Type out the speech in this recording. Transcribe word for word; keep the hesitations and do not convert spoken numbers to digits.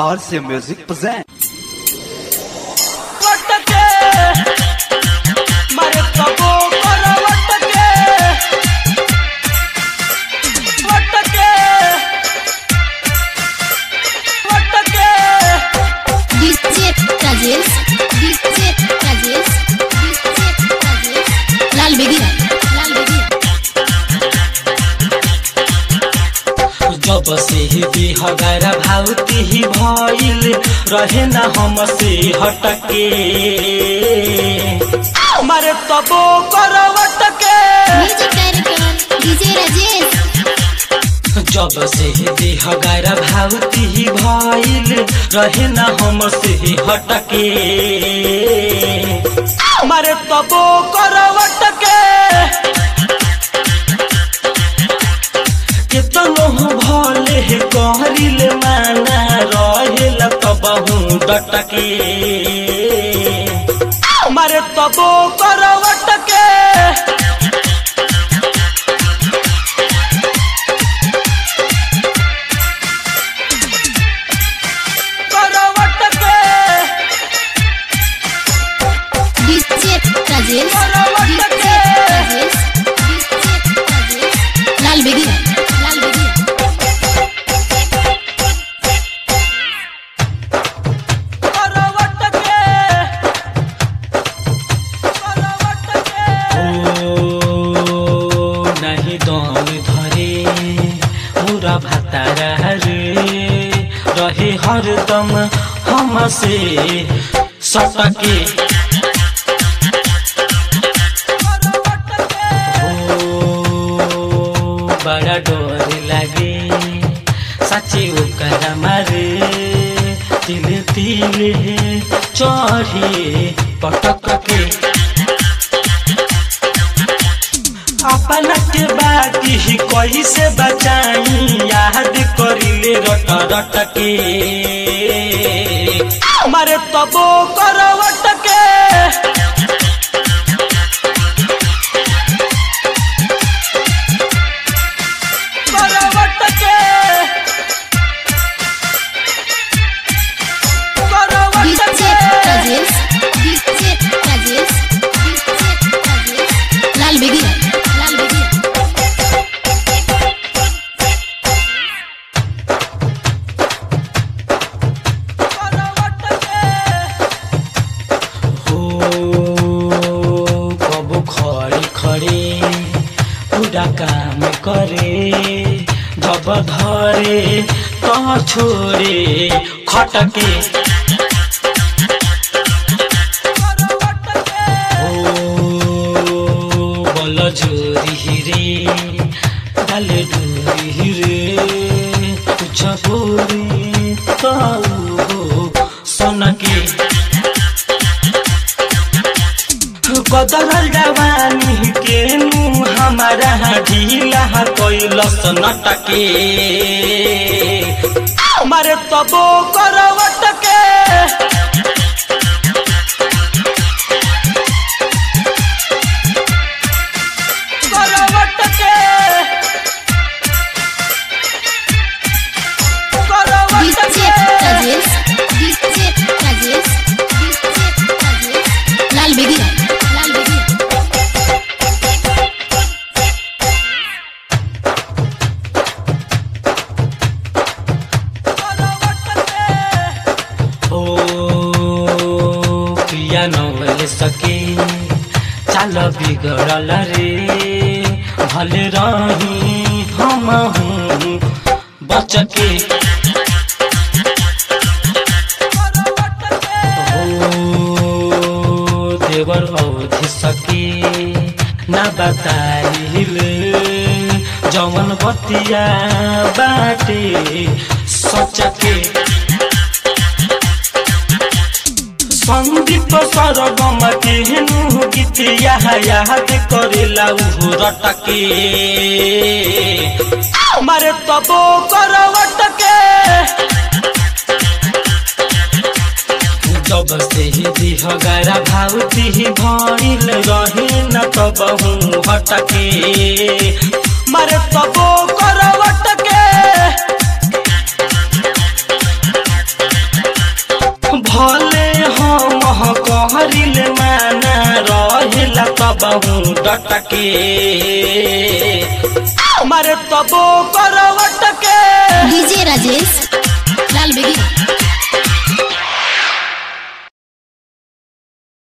R C Music present. लाल बेगिया लाल बेगिया जब से ही बिहगार भावती ही भइल रहे न हमसे हटके मारे तबो करवटके म्यूजिक डायरेक्टर डीजे राजेश। जब से ही बिहगार भावती ही भइल रहे न हमसे हटके मारे तबो करवटके केतनो भले कहरिल माना रहेला तबहु डटके मारे तबो करवटके डीजे राजेश डीजे राजेश लाल बेगिया लाल बेगिया नहीं दम धरे पूरा भातारा रे रहे हरदम हमसे सटके बड़ा डर लागे सच्ची ओकरा मारे तिल तिल चढ़े पटक के अपना के बाकी ही कैसे बचाई याद करिले रट रट के मारे तबो करवटके डीजे राजेश डीजे राजेश लाल बेगिया लाल बेगिया कबो खड़ी खड़े पूरा काम करे जब धरे तो छोड़े खटके बल जोरी रे डाले डोरी रे कुछ बोरी तो सनके बदल जवानी के नू हमारा ढीला कैलस नटके मारे तबो करवटके करवटके डीजे राजेश डीजे राजेश लाल बेगिया लाल बेगिया ओ प्रिया नवल सके चाल बिगड़ल रे भले रही हम हूँ बचके देवर अवधि सके ना बताइले जवन बतिया बाटे सचके संदीप सरगम केहनु गीतिया याद करेला उहो रटके मारे तबो करवटके जब से ही दिहगारा भावती ही भइल रहे न तबहु हटके मारे तबो करवटके करे माना रहेला तबहू डटके मारे तबो करवट के डीजे राजेश